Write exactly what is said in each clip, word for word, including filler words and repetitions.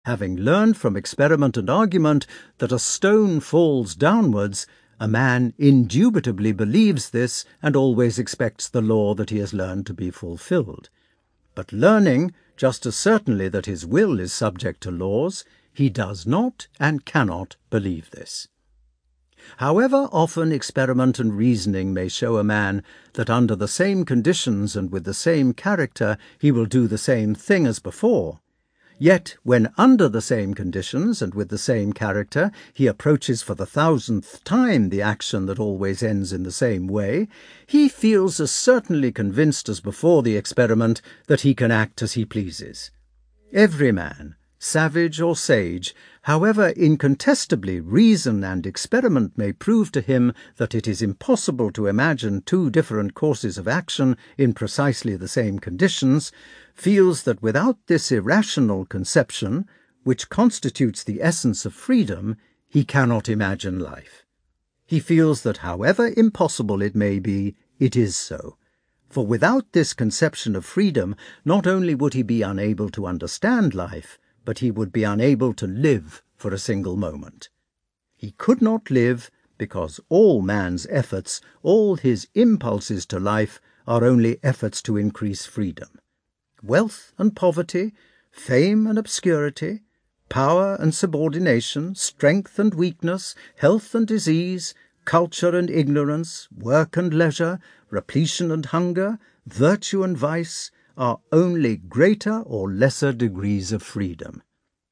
Having learned from experiment and argument that a stone falls downwards, a man indubitably believes this and always expects the law that he has learned to be fulfilled. But learning, just as certainly that his will is subject to laws, he does not and cannot believe this. However often experiment and reasoning may show a man that under the same conditions and with the same character he will do the same thing as before, yet when under the same conditions and with the same character he approaches for the thousandth time the action that always ends in the same way, he feels as certainly convinced as before the experiment that he can act as he pleases. Every man, savage or sage, however incontestably reason and experiment may prove to him that it is impossible to imagine two different courses of action in precisely the same conditions, feels that without this irrational conception, which constitutes the essence of freedom, he cannot imagine life. He feels that however impossible it may be, it is so. For without this conception of freedom, not only would he be unable to understand life, but he would be unable to live for a single moment. He could not live because all man's efforts, all his impulses to life, are only efforts to increase freedom. Wealth and poverty, fame and obscurity, power and subordination, strength and weakness, health and disease, culture and ignorance, work and leisure, repletion and hunger, virtue and vice, are only greater or lesser degrees of freedom.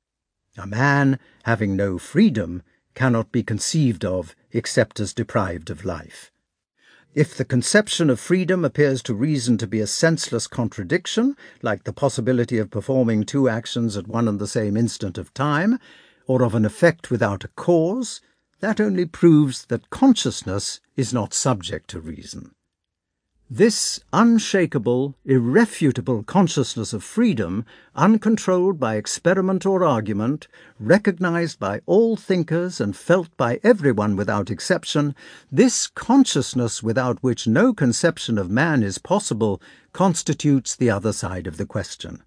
A man having no freedom cannot be conceived of except as deprived of life. If the conception of freedom appears to reason to be a senseless contradiction, like the possibility of performing two actions at one and the same instant of time, or of an effect without a cause, that only proves that consciousness is not subject to reason. This unshakable, irrefutable consciousness of freedom, uncontrolled by experiment or argument, recognized by all thinkers and felt by everyone without exception, this consciousness without which no conception of man is possible, constitutes the other side of the question.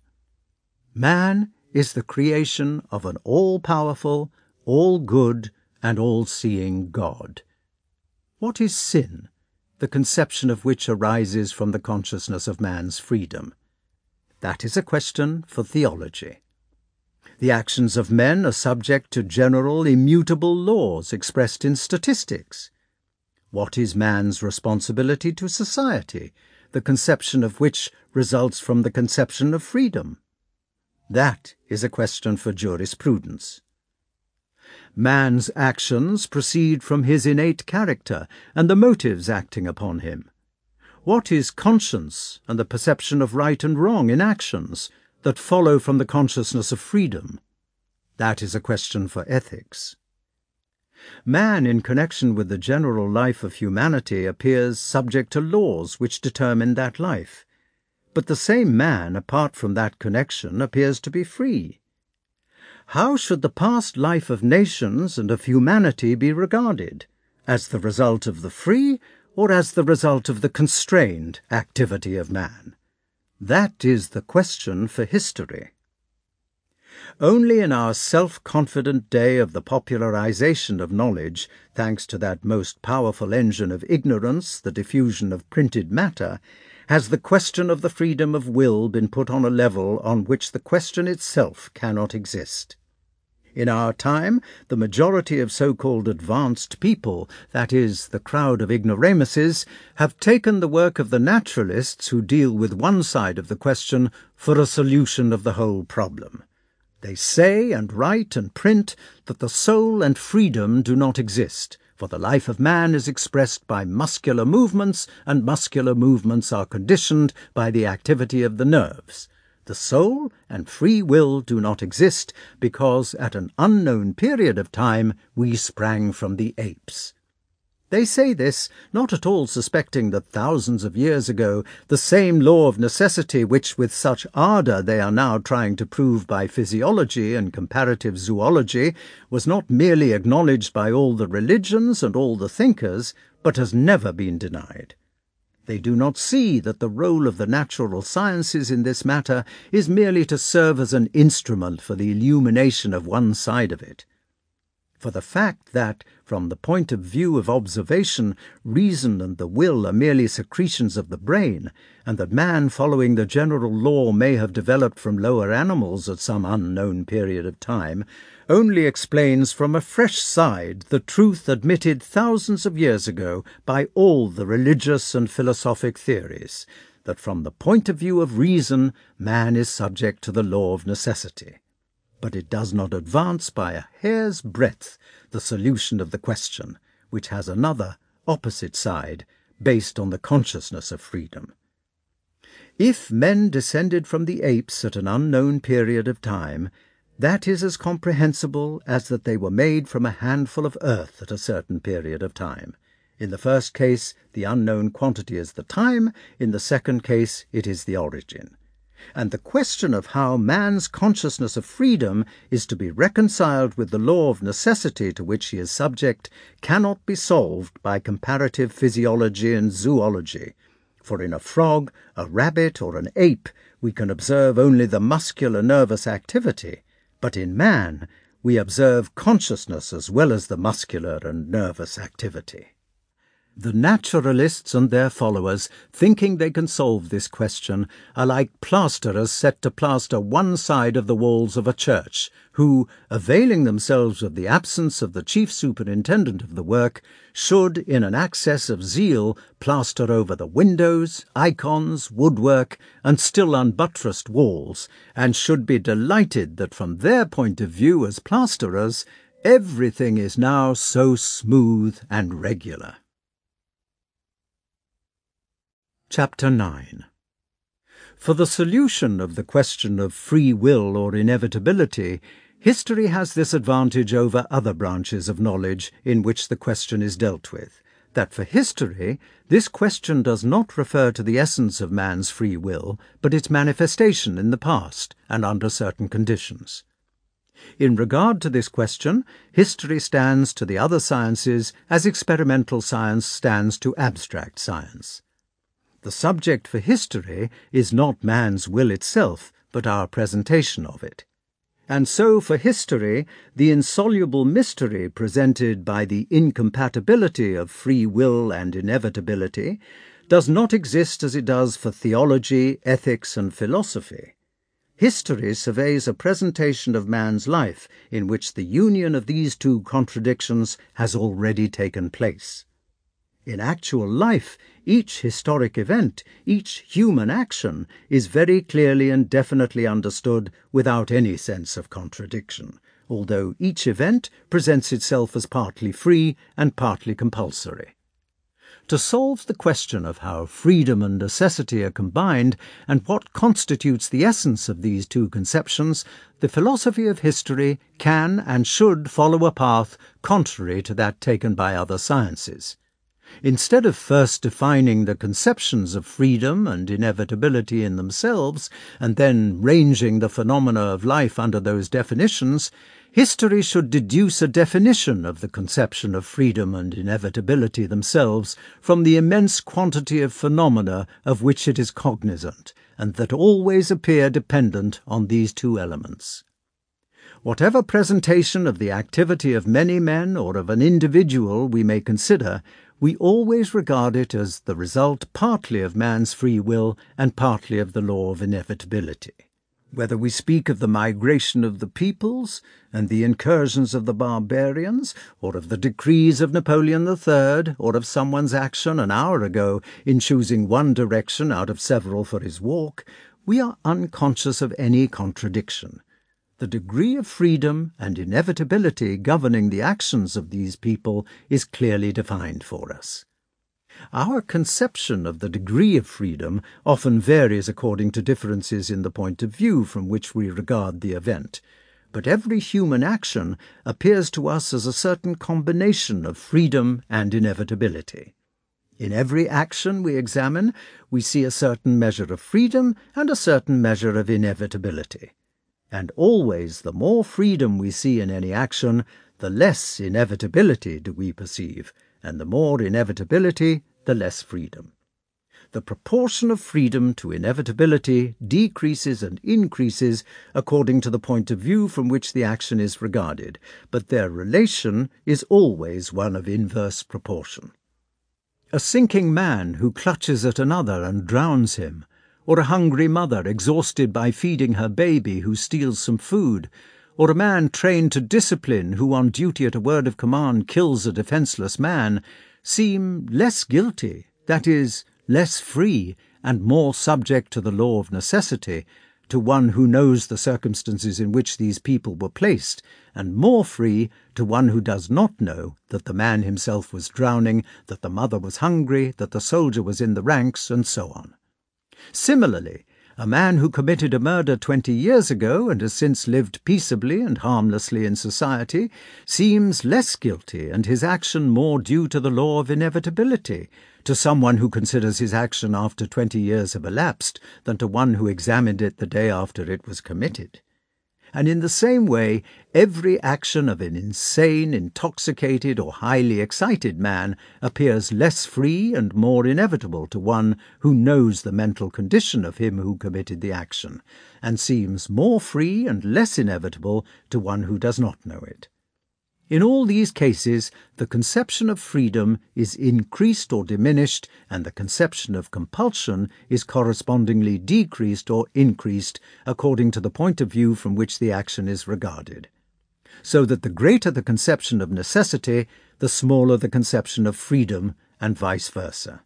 Man is the creation of an all-powerful, all-good, and all-seeing God. What is sin? The conception of which arises from the consciousness of man's freedom? That is a question for theology. The actions of men are subject to general, immutable laws expressed in statistics. What is man's responsibility to society, the conception of which results from the conception of freedom? That is a question for jurisprudence. Man's actions proceed from his innate character and the motives acting upon him. What is conscience and the perception of right and wrong in actions that follow from the consciousness of freedom? That is a question for ethics. Man, in connection with the general life of humanity, appears subject to laws which determine that life. But the same man, apart from that connection, appears to be free. How should the past life of nations and of humanity be regarded? As the result of the free, or as the result of the constrained activity of man? That is the question for history. Only in our self-confident day of the popularization of knowledge, thanks to that most powerful engine of ignorance, the diffusion of printed matter, has the question of the freedom of will been put on a level on which the question itself cannot exist. In our time, the majority of so-called advanced people, that is, the crowd of ignoramuses, have taken the work of the naturalists who deal with one side of the question for a solution of the whole problem. They say and write and print that the soul and freedom do not exist, for the life of man is expressed by muscular movements, and muscular movements are conditioned by the activity of the nerves. The soul and free will do not exist because at an unknown period of time we sprang from the apes. They say this, not at all suspecting that thousands of years ago the same law of necessity which with such ardour they are now trying to prove by physiology and comparative zoology was not merely acknowledged by all the religions and all the thinkers, but has never been denied. They do not see that the role of the natural sciences in this matter is merely to serve as an instrument for the illumination of one side of it. For the fact that, from the point of view of observation, reason and the will are merely secretions of the brain, and that man, following the general law, may have developed from lower animals at some unknown period of time, only explains from a fresh side the truth admitted thousands of years ago by all the religious and philosophic theories, that from the point of view of reason man is subject to the law of necessity. But it does not advance by a hair's breadth the solution of the question, which has another, opposite side, based on the consciousness of freedom. If men descended from the apes at an unknown period of time, that is as comprehensible as that they were made from a handful of earth at a certain period of time. In the first case, the unknown quantity is the time; in the second case, it is the origin. And the question of how man's consciousness of freedom is to be reconciled with the law of necessity to which he is subject cannot be solved by comparative physiology and zoology, for in a frog, a rabbit, or an ape we can observe only the muscular nervous activity, but in man we observe consciousness as well as the muscular and nervous activity. The naturalists and their followers, thinking they can solve this question, are like plasterers set to plaster one side of the walls of a church, who, availing themselves of the absence of the chief superintendent of the work, should, in an access of zeal, plaster over the windows, icons, woodwork, and still unbuttressed walls, and should be delighted that from their point of view as plasterers, everything is now so smooth and regular. Chapter nine. For the solution of the question of free will or inevitability, history has this advantage over other branches of knowledge in which the question is dealt with, that for history this question does not refer to the essence of man's free will, but its manifestation in the past and under certain conditions. In regard to this question, history stands to the other sciences as experimental science stands to abstract science. The subject for history is not man's will itself, but our presentation of it. And so for history, the insoluble mystery presented by the incompatibility of free will and inevitability does not exist as it does for theology, ethics, and philosophy. History surveys a presentation of man's life in which the union of these two contradictions has already taken place. In actual life, each historic event, each human action, is very clearly and definitely understood without any sense of contradiction, although each event presents itself as partly free and partly compulsory. To solve the question of how freedom and necessity are combined, and what constitutes the essence of these two conceptions, the philosophy of history can and should follow a path contrary to that taken by other sciences. Instead of first defining the conceptions of freedom and inevitability in themselves, and then ranging the phenomena of life under those definitions, history should deduce a definition of the conception of freedom and inevitability themselves from the immense quantity of phenomena of which it is cognizant, and that always appear dependent on these two elements. Whatever presentation of the activity of many men or of an individual we may consider, we always regard it as the result partly of man's free will and partly of the law of inevitability. Whether we speak of the migration of the peoples and the incursions of the barbarians, or of the decrees of Napoleon the Third, or of someone's action an hour ago in choosing one direction out of several for his walk, we are unconscious of any contradiction. The degree of freedom and inevitability governing the actions of these people is clearly defined for us. Our conception of the degree of freedom often varies according to differences in the point of view from which we regard the event, but every human action appears to us as a certain combination of freedom and inevitability. In every action we examine, we see a certain measure of freedom and a certain measure of inevitability. And always the more freedom we see in any action, the less inevitability do we perceive, and the more inevitability, the less freedom. the proportion of freedom to inevitability decreases and increases according to the point of view from which the action is regarded, but their relation is always one of inverse proportion. A sinking man who clutches at another and drowns him, or a hungry mother exhausted by feeding her baby who steals some food, or a man trained to discipline who on duty at a word of command kills a defenceless man, seem less guilty, that is, less free and more subject to the law of necessity, to one who knows the circumstances in which these people were placed, and more free to one who does not know that the man himself was drowning, that the mother was hungry, that the soldier was in the ranks, and so on. Similarly, a man who committed a murder twenty years ago and has since lived peaceably and harmlessly in society seems less guilty and his action more due to the law of inevitability to someone who considers his action after twenty years have elapsed than to one who examined it the day after it was committed. And in the same way, every action of an insane, intoxicated, or highly excited man appears less free and more inevitable to one who knows the mental condition of him who committed the action, and seems more free and less inevitable to one who does not know it. In all these cases, the conception of freedom is increased or diminished, and the conception of compulsion is correspondingly decreased or increased according to the point of view from which the action is regarded. So that the greater the conception of necessity, the smaller the conception of freedom, and vice versa.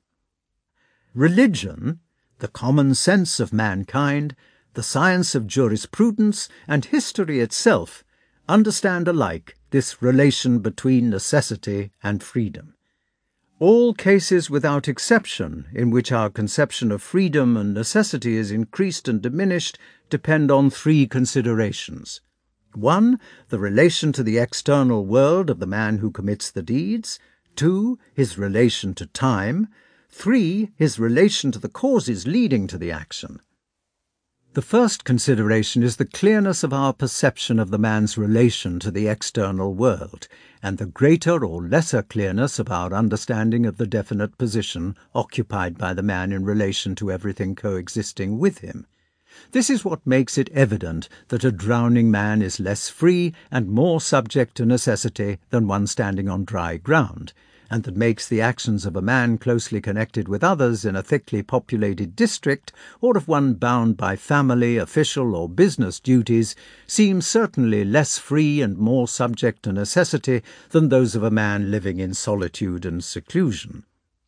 Religion, the common sense of mankind, the science of jurisprudence, and history itself understand alike this relation between necessity and freedom. All cases without exception in which our conception of freedom and necessity is increased and diminished depend on three considerations. One, the relation to the external world of the man who commits the deeds. Two, his relation to time. Three, his relation to the causes leading to the action. The first consideration is the clearness of our perception of the man's relation to the external world, and the greater or lesser clearness of our understanding of the definite position occupied by the man in relation to everything coexisting with him. This is what makes it evident that a drowning man is less free and more subject to necessity than one standing on dry ground, and that makes the actions of a man closely connected with others in a thickly populated district, or of one bound by family, official, or business duties, seem certainly less free and more subject to necessity than those of a man living in solitude and seclusion.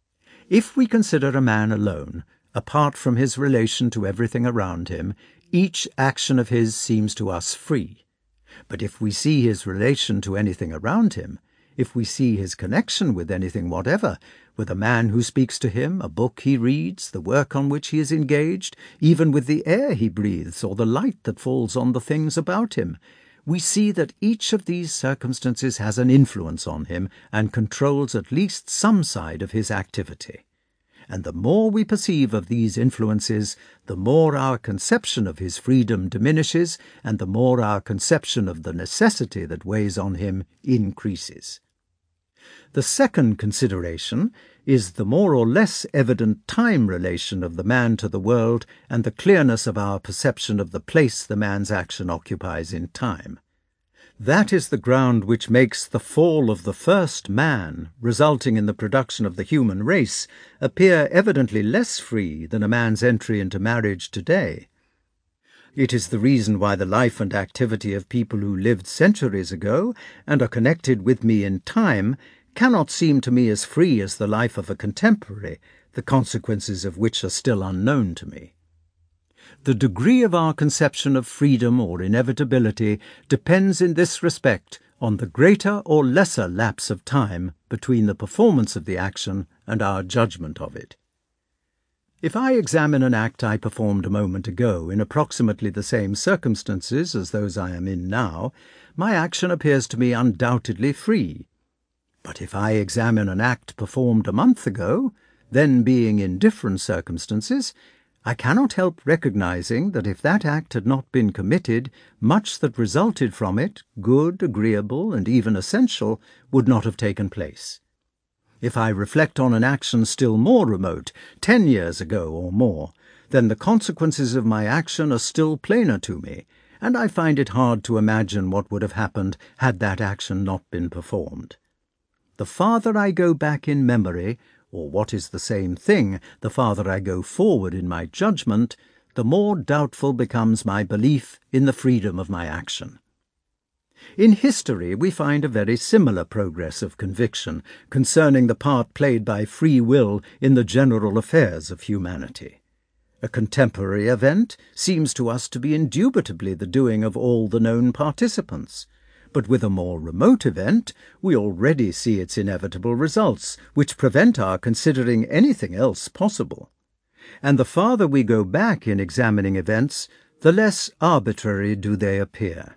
If we consider a man alone, apart from his relation to everything around him, each action of his seems to us free. But if we see his relation to anything around him, if we see his connection with anything whatever, with a man who speaks to him, a book he reads, the work on which he is engaged, even with the air he breathes or the light that falls on the things about him, we see that each of these circumstances has an influence on him and controls at least some side of his activity. And the more we perceive of these influences, the more our conception of his freedom diminishes, and the more our conception of the necessity that weighs on him increases. The second consideration is the more or less evident time relation of the man to the world and the clearness of our perception of the place the man's action occupies in time. That is the ground which makes the fall of the first man, resulting in the production of the human race, appear evidently less free than a man's entry into marriage today. It is the reason why the life and activity of people who lived centuries ago and are connected with me in time cannot seem to me as free as the life of a contemporary, the consequences of which are still unknown to me. The degree of our conception of freedom or inevitability depends in this respect on the greater or lesser lapse of time between the performance of the action and our judgment of it. If I examine an act I performed a moment ago in approximately the same circumstances as those I am in now, my action appears to me undoubtedly free. But if I examine an act performed a month ago, then being in different circumstances, I cannot help recognizing that if that act had not been committed, much that resulted from it, good, agreeable, and even essential, would not have taken place. If I reflect on an action still more remote, ten years ago or more, then the consequences of my action are still plainer to me, and I find it hard to imagine what would have happened had that action not been performed. The farther I go back in memory, or what is the same thing, the farther I go forward in my judgment, the more doubtful becomes my belief in the freedom of my action. In history we find a very similar progress of conviction concerning the part played by free will in the general affairs of humanity. A contemporary event seems to us to be indubitably the doing of all the known participants, but with a more remote event we already see its inevitable results, which prevent our considering anything else possible. And the farther we go back in examining events, the less arbitrary do they appear.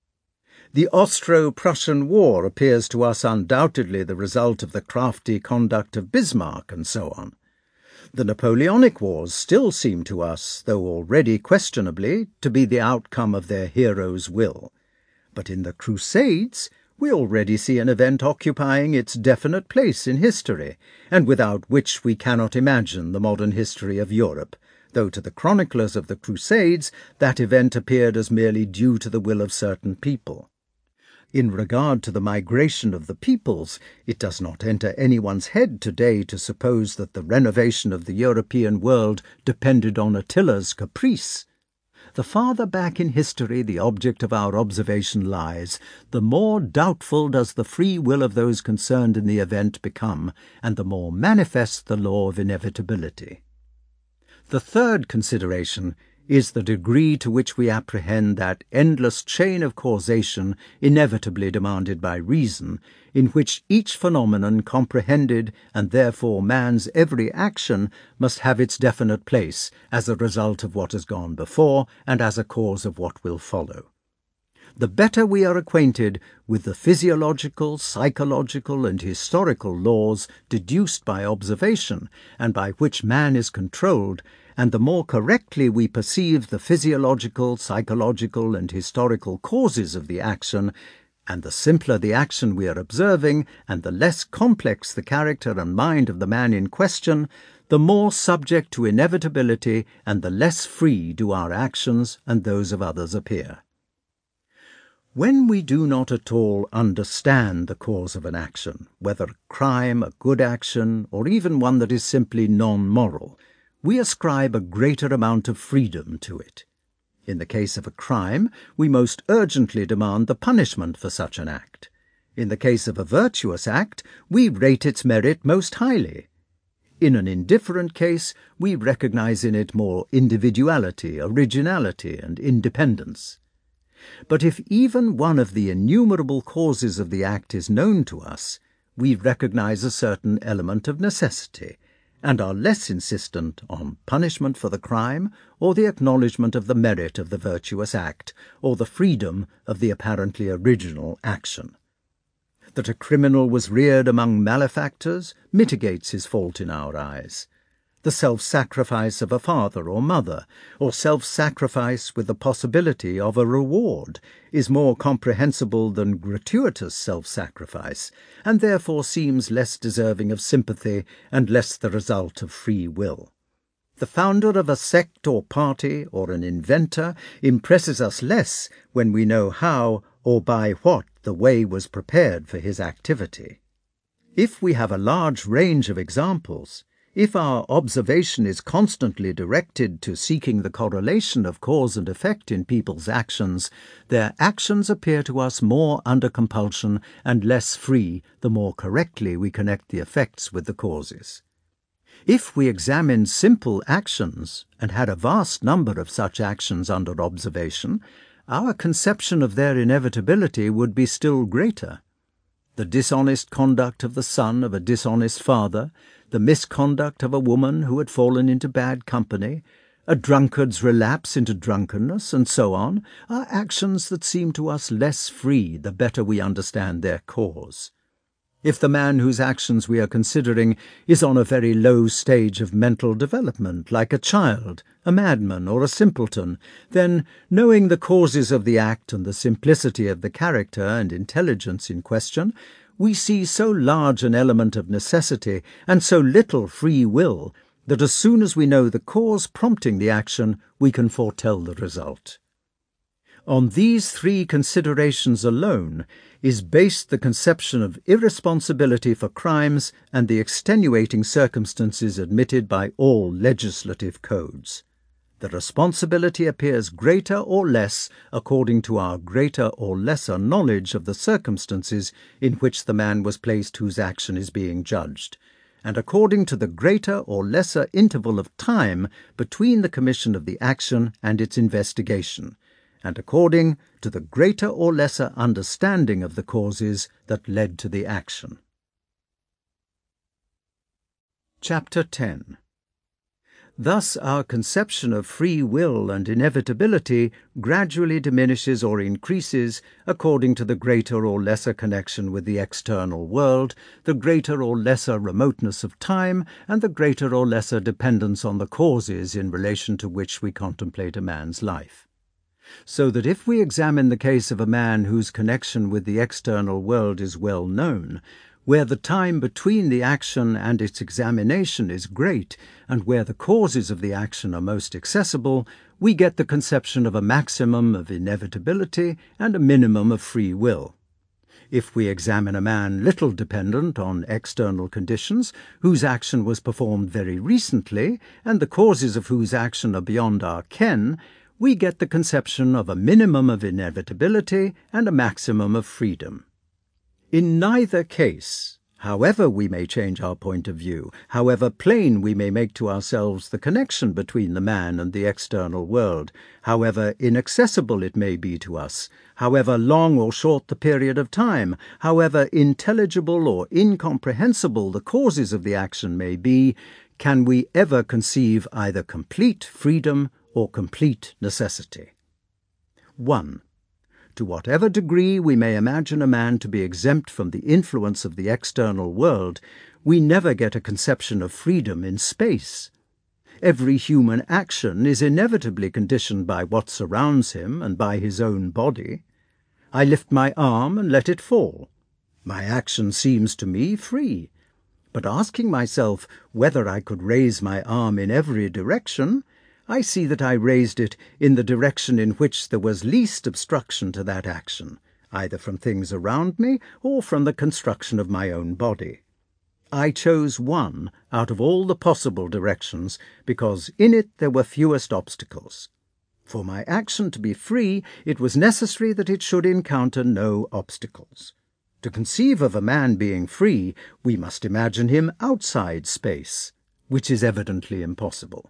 The Austro-Prussian War appears to us undoubtedly the result of the crafty conduct of Bismarck, and so on. The Napoleonic Wars still seem to us, though already questionably, to be the outcome of their hero's will. But in the Crusades we already see an event occupying its definite place in history, and without which we cannot imagine the modern history of Europe, though to the chroniclers of the Crusades that event appeared as merely due to the will of certain people. In regard to the migration of the peoples, it does not enter anyone's head today to suppose that the renovation of the European world depended on Attila's caprice. The farther back in history the object of our observation lies, the more doubtful does the free will of those concerned in the event become, and the more manifest the law of inevitability. The third consideration is the degree to which we apprehend that endless chain of causation inevitably demanded by reason, in which each phenomenon comprehended, and therefore man's every action, must have its definite place as a result of what has gone before and as a cause of what will follow. The better we are acquainted with the physiological, psychological, and historical laws deduced by observation, and by which man is controlled, and the more correctly we perceive the physiological, psychological, and historical causes of the action, and the simpler the action we are observing, and the less complex the character and mind of the man in question, the more subject to inevitability and the less free do our actions and those of others appear. When we do not at all understand the cause of an action, whether a crime, a good action, or even one that is simply non-moral, we ascribe a greater amount of freedom to it. In the case of a crime, we most urgently demand the punishment for such an act. In the case of a virtuous act, we rate its merit most highly. In an indifferent case, we recognize in it more individuality, originality, and independence. But if even one of the innumerable causes of the act is known to us, we recognize a certain element of necessity, and are less insistent on punishment for the crime or the acknowledgement of the merit of the virtuous act or the freedom of the apparently original action. That a criminal was reared among malefactors mitigates his fault in our eyes. The self-sacrifice of a father or mother, or self-sacrifice with the possibility of a reward, is more comprehensible than gratuitous self-sacrifice, and therefore seems less deserving of sympathy and less the result of free will. The founder of a sect or party, or an inventor, impresses us less when we know how or by what the way was prepared for his activity. If we have a large range of examples, if our observation is constantly directed to seeking the correlation of cause and effect in people's actions, their actions appear to us more under compulsion and less free the more correctly we connect the effects with the causes. If we examined simple actions, and had a vast number of such actions under observation, our conception of their inevitability would be still greater. The dishonest conduct of the son of a dishonest father, the misconduct of a woman who had fallen into bad company, a drunkard's relapse into drunkenness, and so on, are actions that seem to us less free the better we understand their cause. If the man whose actions we are considering is on a very low stage of mental development, like a child, a madman, or a simpleton, then, knowing the causes of the act and the simplicity of the character and intelligence in question, we see so large an element of necessity and so little free will that as soon as we know the cause prompting the action, we can foretell the result. On these three considerations alone is based the conception of irresponsibility for crimes and the extenuating circumstances admitted by all legislative codes. The responsibility appears greater or less according to our greater or lesser knowledge of the circumstances in which the man was placed whose action is being judged, and according to the greater or lesser interval of time between the commission of the action and its investigation, and according to the greater or lesser understanding of the causes that led to the action. Chapter ten. Thus our conception of free will and inevitability gradually diminishes or increases according to the greater or lesser connection with the external world, the greater or lesser remoteness of time, and the greater or lesser dependence on the causes in relation to which we contemplate a man's life. So that if we examine the case of a man whose connection with the external world is well known, where the time between the action and its examination is great, and where the causes of the action are most accessible, we get the conception of a maximum of inevitability and a minimum of free will. If we examine a man little dependent on external conditions, whose action was performed very recently, and the causes of whose action are beyond our ken, we get the conception of a minimum of inevitability and a maximum of freedom. In neither case, however we may change our point of view, however plain we may make to ourselves the connection between the man and the external world, however inaccessible it may be to us, however long or short the period of time, however intelligible or incomprehensible the causes of the action may be, can we ever conceive either complete freedom or complete necessity. one. To whatever degree we may imagine a man to be exempt from the influence of the external world, we never get a conception of freedom in space. Every human action is inevitably conditioned by what surrounds him and by his own body. I lift my arm and let it fall. My action seems to me free. But asking myself whether I could raise my arm in every direction, I see that I raised it in the direction in which there was least obstruction to that action, either from things around me or from the construction of my own body. I chose one out of all the possible directions because in it there were fewest obstacles. For my action to be free, it was necessary that it should encounter no obstacles. To conceive of a man being free, we must imagine him outside space, which is evidently impossible.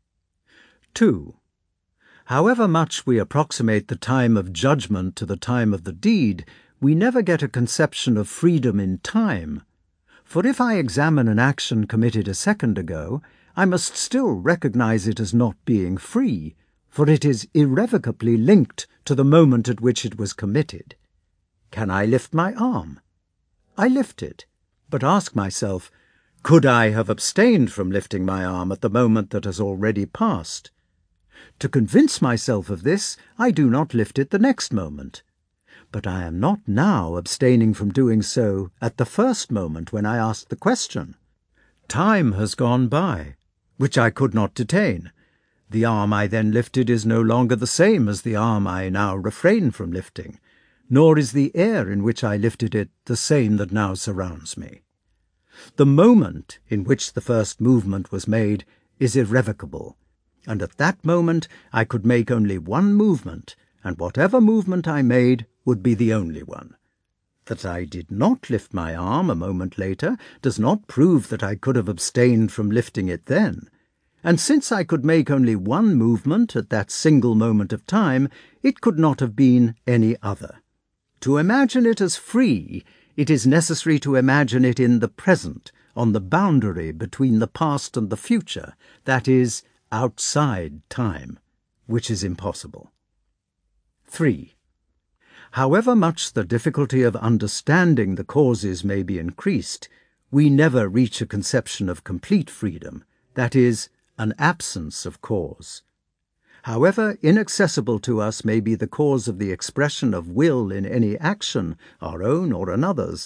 two. However much we approximate the time of judgment to the time of the deed, we never get a conception of freedom in time. For if I examine an action committed a second ago, I must still recognize it as not being free, for it is irrevocably linked to the moment at which it was committed. Can I lift my arm? I lift it, but ask myself, could I have abstained from lifting my arm at the moment that has already passed? To convince myself of this, I do not lift it the next moment. But I am not now abstaining from doing so at the first moment when I asked the question. Time has gone by, which I could not detain. The arm I then lifted is no longer the same as the arm I now refrain from lifting, nor is the air in which I lifted it the same that now surrounds me. The moment in which the first movement was made is irrevocable, and at that moment I could make only one movement, and whatever movement I made would be the only one. That I did not lift my arm a moment later does not prove that I could have abstained from lifting it then, and since I could make only one movement at that single moment of time, it could not have been any other. To imagine it as free, it is necessary to imagine it in the present, on the boundary between the past and the future, that is, outside time, which is impossible. three. However much the difficulty of understanding the causes may be increased, we never reach a conception of complete freedom, that is, an absence of cause. However inaccessible to us may be the cause of the expression of will in any action, our own or another's,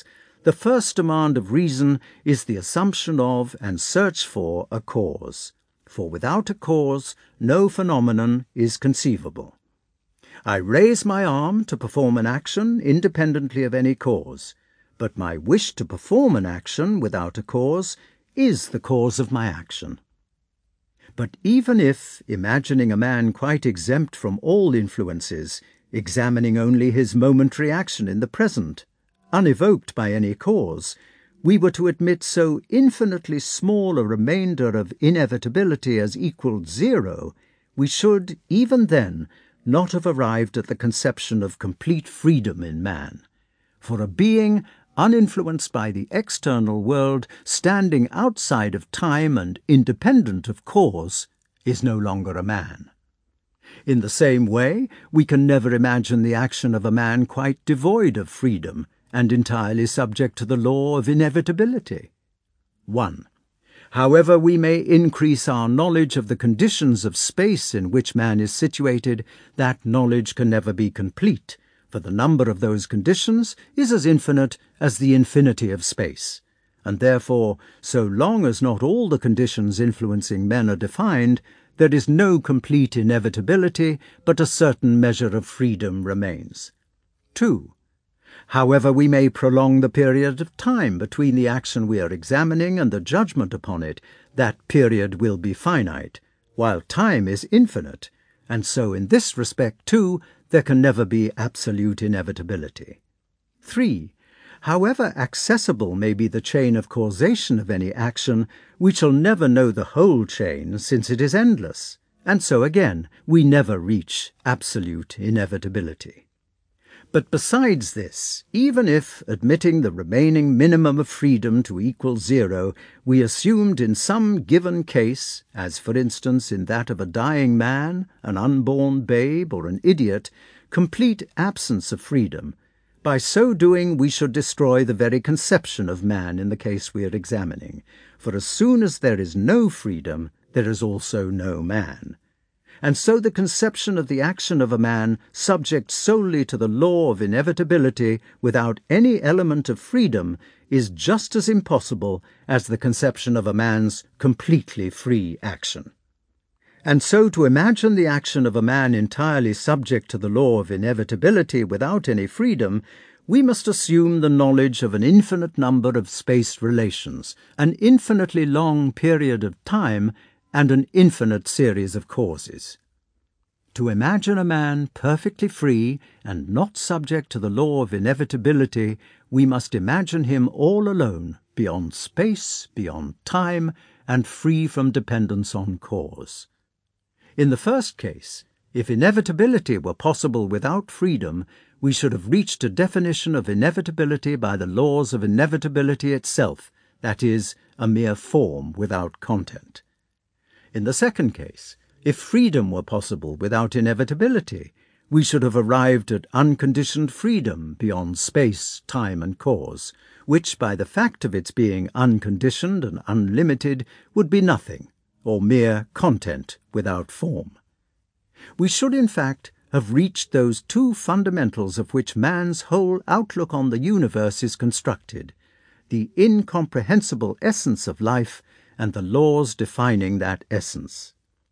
The first demand of reason is the assumption of and search for a cause, for without a cause no phenomenon is conceivable. I raise my arm to perform an action independently of any cause, but my wish to perform an action without a cause is the cause of my action. But even if, imagining a man quite exempt from all influences, examining only his momentary action in the present, unevoked by any cause, we were to admit so infinitely small a remainder of inevitability as equalled zero, we should, even then, not have arrived at the conception of complete freedom in man. For a being uninfluenced by the external world, standing outside of time and independent of cause, is no longer a man. In the same way, we can never imagine the action of a man quite devoid of freedom and entirely subject to the law of inevitability. one. However we may increase our knowledge of the conditions of space in which man is situated, that knowledge can never be complete, for the number of those conditions is as infinite as the infinity of space, and therefore, so long as not all the conditions influencing men are defined, there is no complete inevitability, but a certain measure of freedom remains. two. However we may prolong the period of time between the action we are examining and the judgment upon it, that period will be finite, while time is infinite, and so in this respect, too, there can never be absolute inevitability. three. However accessible may be the chain of causation of any action, we shall never know the whole chain, since it is endless, and so again we never reach absolute inevitability. But besides this, even if, admitting the remaining minimum of freedom to equal zero, we assumed in some given case, as for instance in that of a dying man, an unborn babe, or an idiot, complete absence of freedom, by so doing we should destroy the very conception of man in the case we are examining, for as soon as there is no freedom, there is also no man. And so the conception of the action of a man subject solely to the law of inevitability without any element of freedom is just as impossible as the conception of a man's completely free action. And so to imagine the action of a man entirely subject to the law of inevitability without any freedom, we must assume the knowledge of an infinite number of space relations, an infinitely long period of time, and an infinite series of causes. To imagine a man perfectly free and not subject to the law of inevitability, we must imagine him all alone, beyond space, beyond time, and free from dependence on cause. In the first case, if inevitability were possible without freedom, we should have reached a definition of inevitability by the laws of inevitability itself, that is, a mere form without content. In the second case, if freedom were possible without inevitability, we should have arrived at unconditioned freedom beyond space, time, and cause, which, by the fact of its being unconditioned and unlimited, would be nothing, or mere content without form. We should, in fact, have reached those two fundamentals of which man's whole outlook on the universe is constructed, the incomprehensible essence of life and the laws defining that essence.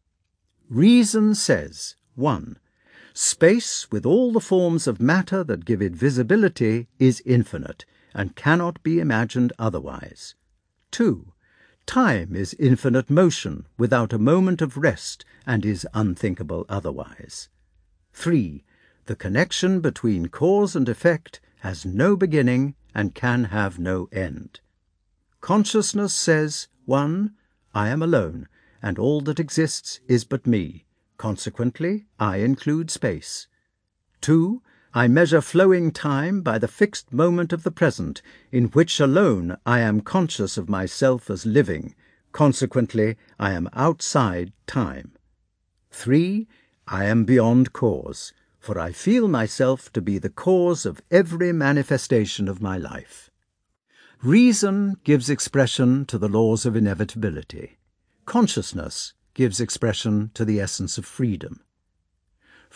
Reason says, one. Space, with all the forms of matter that give it visibility, is infinite, and cannot be imagined otherwise. two. Time is infinite motion, without a moment of rest, and is unthinkable otherwise. three. The connection between cause and effect has no beginning and can have no end. Consciousness says, one. I am alone, and all that exists is but me. Consequently, I include space. two. I measure flowing time by the fixed moment of the present, in which alone I am conscious of myself as living. Consequently, I am outside time. three. I am beyond cause, for I feel myself to be the cause of every manifestation of my life. Reason gives expression to the laws of inevitability. Consciousness gives expression to the essence of freedom.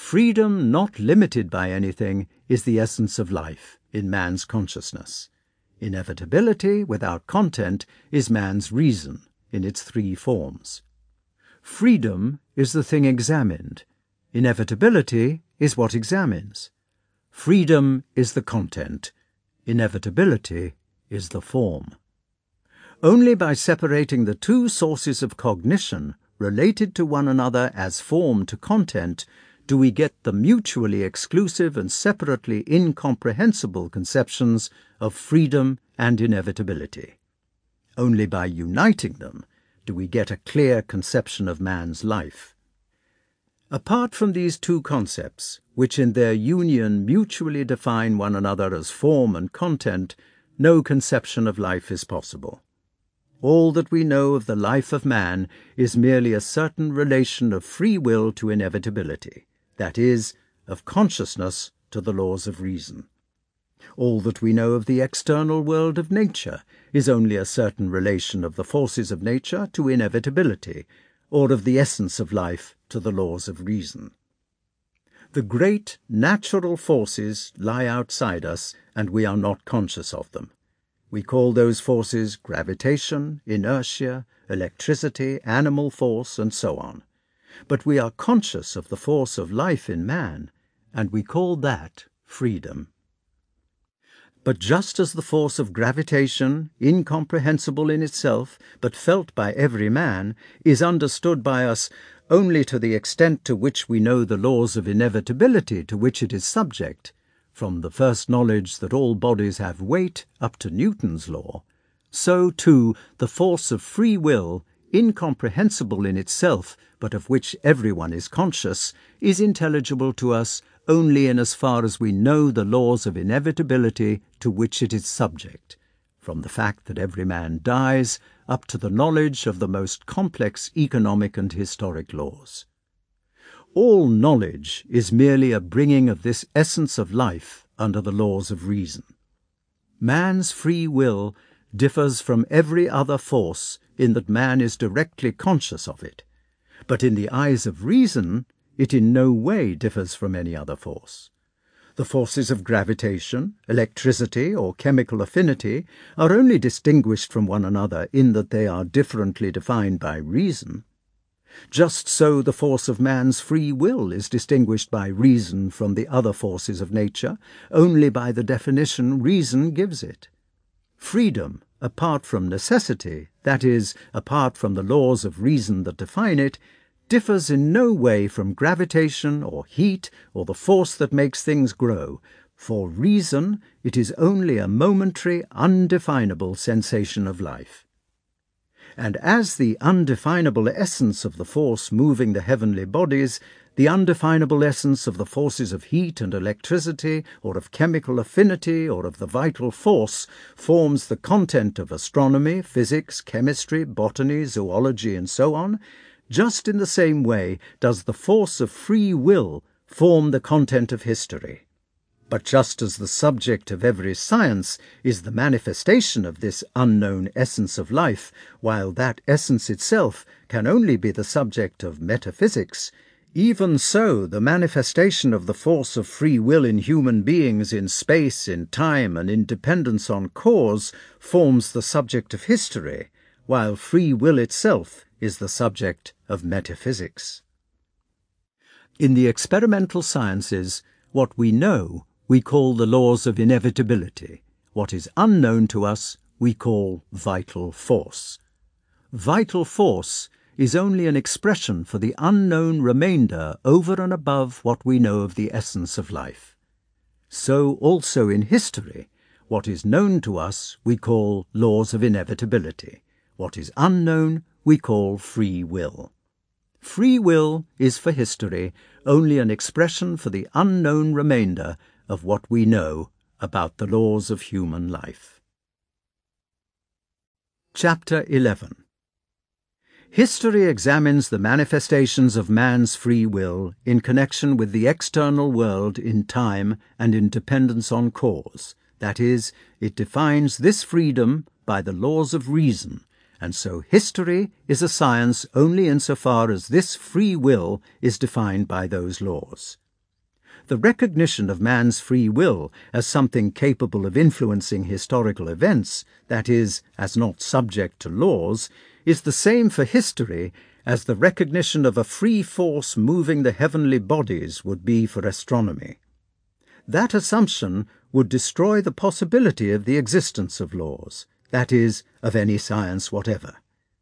Freedom not limited by anything is the essence of life in man's consciousness. Inevitability without content is man's reason in its three forms. Freedom is the thing examined. Inevitability is what examines. Freedom is the content. Inevitability is the form. Only by separating the two sources of cognition related to one another as form to content do we get the mutually exclusive and separately incomprehensible conceptions of freedom and inevitability. Only by uniting them do we get a clear conception of man's life. Apart from these two concepts, which in their union mutually define one another as form and content, no conception of life is possible. All that we know of the life of man is merely a certain relation of free will to inevitability, that is, of consciousness to the laws of reason. All that we know of the external world of nature is only a certain relation of the forces of nature to inevitability, or of the essence of life to the laws of reason. The great natural forces lie outside us, and we are not conscious of them. We call those forces gravitation, inertia, electricity, animal force, and so on. But we are conscious of the force of life in man, and we call that freedom. But just as the force of gravitation, incomprehensible in itself, but felt by every man, is understood by us only to the extent to which we know the laws of inevitability to which it is subject, from the first knowledge that all bodies have weight up to Newton's law, so, too, the force of free will, incomprehensible in itself, but of which everyone is conscious, is intelligible to us only in as far as we know the laws of inevitability to which it is subject, from the fact that every man dies up to the knowledge of the most complex economic and historic laws. All knowledge is merely a bringing of this essence of life under the laws of reason. Man's free will differs from every other force in that man is directly conscious of it, but in the eyes of reason it in no way differs from any other force. The forces of gravitation, electricity, or chemical affinity are only distinguished from one another in that they are differently defined by reason. Just so the force of man's free will is distinguished by reason from the other forces of nature only by the definition reason gives it. Freedom, apart from necessity, that is, apart from the laws of reason that define it, differs in no way from gravitation or heat or the force that makes things grow. For reason, it is only a momentary, undefinable sensation of life. And as the undefinable essence of the force moving the heavenly bodies, the undefinable essence of the forces of heat and electricity, or of chemical affinity, or of the vital force, forms the content of astronomy, physics, chemistry, botany, zoology, and so on, just in the same way does the force of free will form the content of history. But just as the subject of every science is the manifestation of this unknown essence of life, while that essence itself can only be the subject of metaphysics, even so the manifestation of the force of free will in human beings in space, in time, and in dependence on cause forms the subject of history, while free will itself is the subject of metaphysics. In the experimental sciences, what we know we call the laws of inevitability. What is unknown to us we call vital force. Vital force is only an expression for the unknown remainder over and above what we know of the essence of life. So also in history, what is known to us we call laws of inevitability. What is unknown we call free will. Free will is for history only an expression for the unknown remainder of what we know about the laws of human life. Chapter eleven. History examines the manifestations of man's free will in connection with the external world in time and in dependence on cause. That is, it defines this freedom by the laws of reason, and so history is a science only insofar as this free will is defined by those laws. The recognition of man's free will as something capable of influencing historical events, that is, as not subject to laws, is the same for history as the recognition of a free force moving the heavenly bodies would be for astronomy. That assumption would destroy the possibility of the existence of laws, that is, of any science whatever.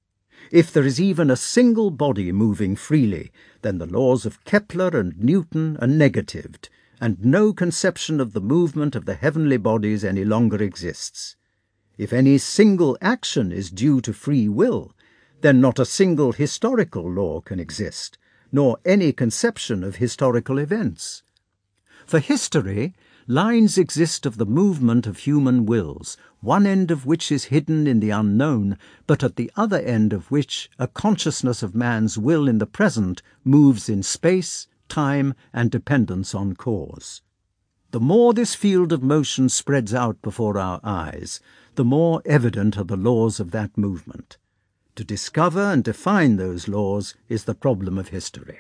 If there is even a single body moving freely, then the laws of Kepler and Newton are negatived, and no conception of the movement of the heavenly bodies any longer exists. If any single action is due to free will, then not a single historical law can exist, nor any conception of historical events. For history, lines exist of the movement of human wills, one end of which is hidden in the unknown, but at the other end of which a consciousness of man's will in the present moves in space, time, and dependence on cause. The more this field of motion spreads out before our eyes, the more evident are the laws of that movement. To discover and define those laws is the problem of history.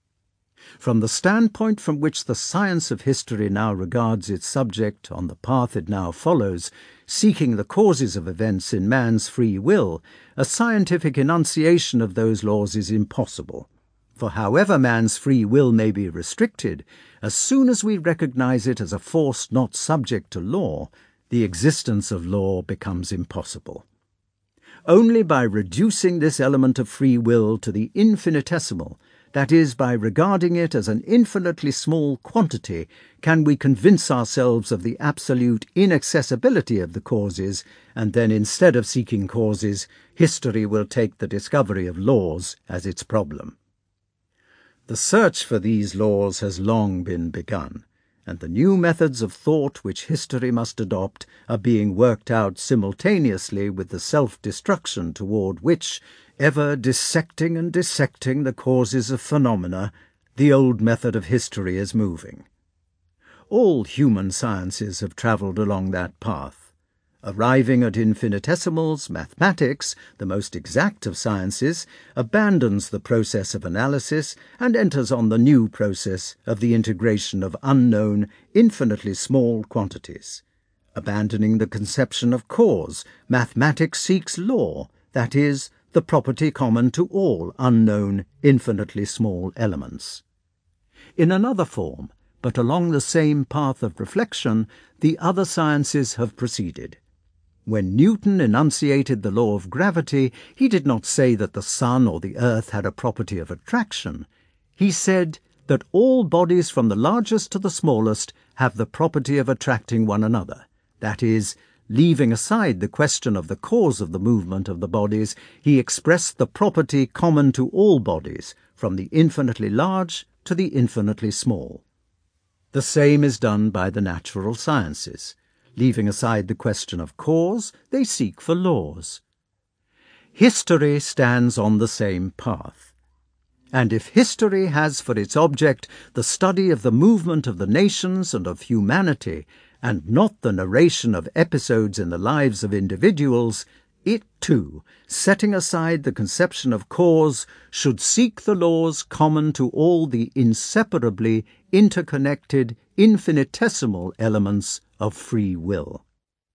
From the standpoint from which the science of history now regards its subject on the path it now follows, seeking the causes of events in man's free will, a scientific enunciation of those laws is impossible. For however man's free will may be restricted, as soon as we recognize it as a force not subject to law, the existence of law becomes impossible. Only by reducing this element of free will to the infinitesimal, that is, by regarding it as an infinitely small quantity, can we convince ourselves of the absolute inaccessibility of the causes, and then instead of seeking causes, history will take the discovery of laws as its problem. The search for these laws has long been begun, and the new methods of thought which history must adopt are being worked out simultaneously with the self-destruction toward which, ever dissecting and dissecting the causes of phenomena, the old method of history is moving. All human sciences have travelled along that path. Arriving at infinitesimals, mathematics, the most exact of sciences, abandons the process of analysis and enters on the new process of the integration of unknown, infinitely small quantities. Abandoning the conception of cause, mathematics seeks law, that is, the property common to all unknown, infinitely small elements. In another form, but along the same path of reflection, the other sciences have proceeded. When Newton enunciated the law of gravity, he did not say that the sun or the earth had a property of attraction. He said that all bodies from the largest to the smallest have the property of attracting one another. That is, leaving aside the question of the cause of the movement of the bodies, he expressed the property common to all bodies, from the infinitely large to the infinitely small. The same is done by the natural sciences. Leaving aside the question of cause, they seek for laws. History stands on the same path. And if history has for its object the study of the movement of the nations and of humanity, and not the narration of episodes in the lives of individuals, it too, setting aside the conception of cause, should seek the laws common to all the inseparably interconnected, infinitesimal elements of free will.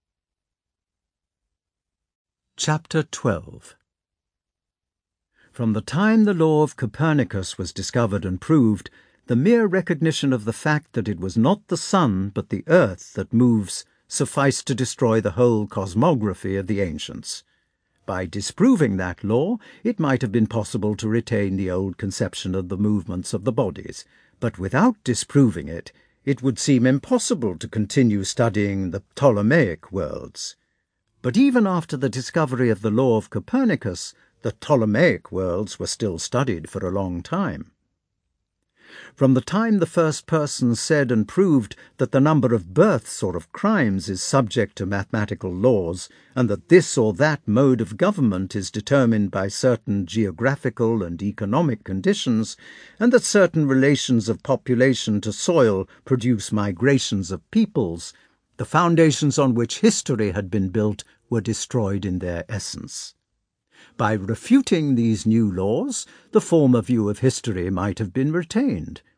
Chapter twelve. From the time the law of Copernicus was discovered and proved, the mere recognition of the fact that it was not the sun but the earth that moves sufficed to destroy the whole cosmography of the ancients. By disproving that law, it might have been possible to retain the old conception of the movements of the bodies, but without disproving it, it would seem impossible to continue studying the Ptolemaic worlds. But even after the discovery of the law of Copernicus, the Ptolemaic worlds were still studied for a long time. From the time the first person said and proved that the number of births or of crimes is subject to mathematical laws, and that this or that mode of government is determined by certain geographical and economic conditions, and that certain relations of population to soil produce migrations of peoples, the foundations on which history had been built were destroyed in their essence. By refuting these new laws, the former view of history might have been retained.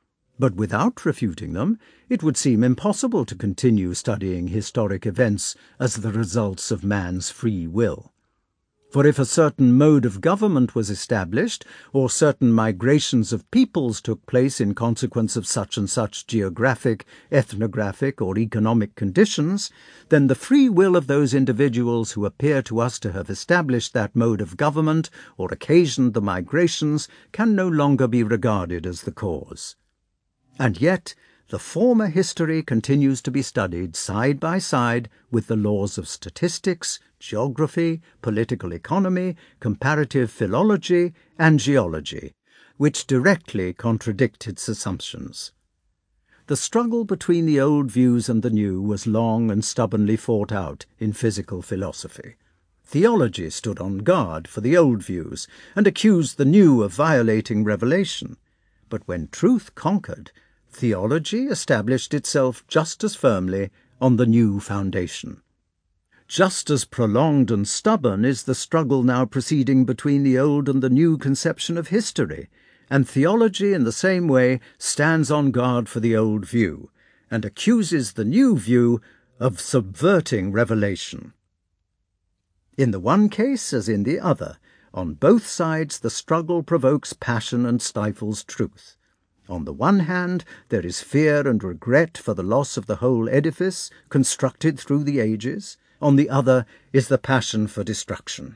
But without refuting them, it would seem impossible to continue studying historic events as the results of man's free will. For if a certain mode of government was established, or certain migrations of peoples took place in consequence of such and such geographic, ethnographic, or economic conditions, then the free will of those individuals who appear to us to have established that mode of government or occasioned the migrations can no longer be regarded as the cause. And yet the former history continues to be studied side by side with the laws of statistics, geography, political economy, comparative philology, and geology, which directly contradict its assumptions. The struggle between the old views and the new was long and stubbornly fought out in physical philosophy. Theology stood on guard for the old views and accused the new of violating revelation. But when truth conquered, theology established itself just as firmly on the new foundation. Just as prolonged and stubborn is the struggle now proceeding between the old and the new conception of history, and theology in the same way stands on guard for the old view, and accuses the new view of subverting revelation. In the one case as in the other, on both sides the struggle provokes passion and stifles truth. On the one hand, there is fear and regret for the loss of the whole edifice, constructed through the ages. On the other is the passion for destruction.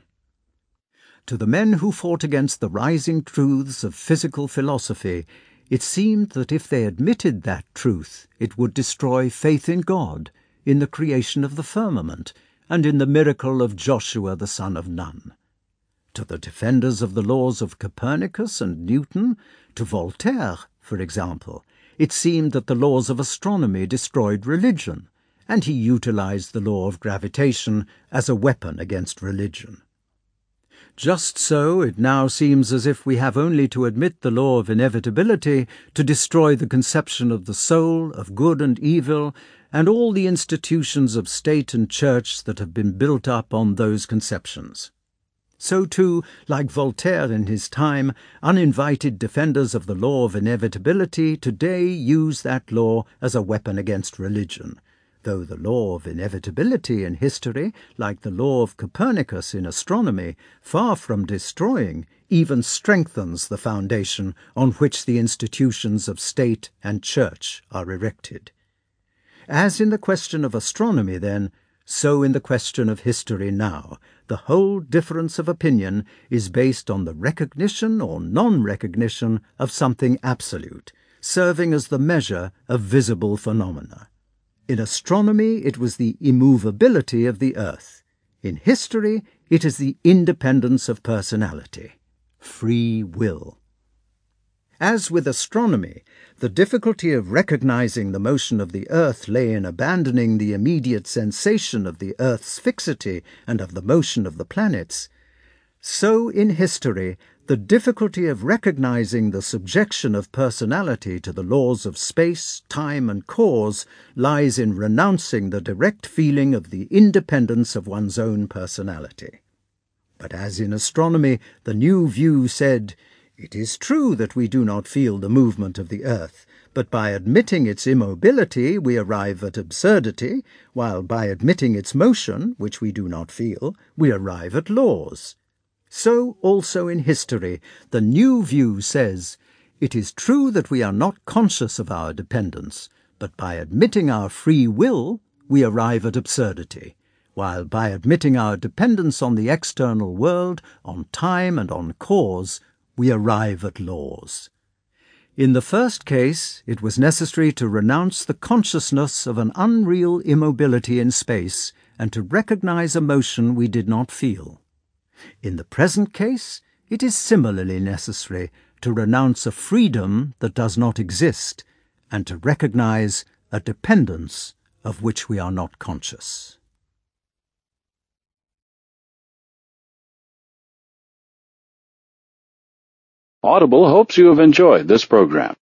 To the men who fought against the rising truths of physical philosophy, it seemed that if they admitted that truth, it would destroy faith in God, in the creation of the firmament, and in the miracle of Joshua the son of Nun. To the defenders of the laws of Copernicus and Newton, to Voltaire, for example, it seemed that the laws of astronomy destroyed religion, and he utilized the law of gravitation as a weapon against religion. Just so, it now seems as if we have only to admit the law of inevitability to destroy the conception of the soul, of good and evil, and all the institutions of state and church that have been built up on those conceptions. So too, like Voltaire in his time, uninvited defenders of the law of inevitability today use that law as a weapon against religion, though the law of inevitability in history, like the law of Copernicus in astronomy, far from destroying, even strengthens the foundation on which the institutions of state and church are erected. As in the question of astronomy, then, so in the question of history now, the whole difference of opinion is based on the recognition or non-recognition of something absolute, serving as the measure of visible phenomena. In astronomy, it was the immovability of the earth. In history, it is the independence of personality, free will. As with astronomy, the difficulty of recognizing the motion of the earth lay in abandoning the immediate sensation of the earth's fixity and of the motion of the planets. So in history, the difficulty of recognizing the subjection of personality to the laws of space, time, and cause lies in renouncing the direct feeling of the independence of one's own personality. But as in astronomy, the new view said, "It is true that we do not feel the movement of the earth, but by admitting its immobility we arrive at absurdity, while by admitting its motion, which we do not feel, we arrive at laws." So also in history, the new view says, "It is true that we are not conscious of our dependence, but by admitting our free will we arrive at absurdity, while by admitting our dependence on the external world, on time and on cause, we arrive at laws." In the first case, it was necessary to renounce the consciousness of an unreal immobility in space and to recognize a motion we did not feel. In the present case, it is similarly necessary to renounce a freedom that does not exist and to recognize a dependence of which we are not conscious. Audible hopes you have enjoyed this program.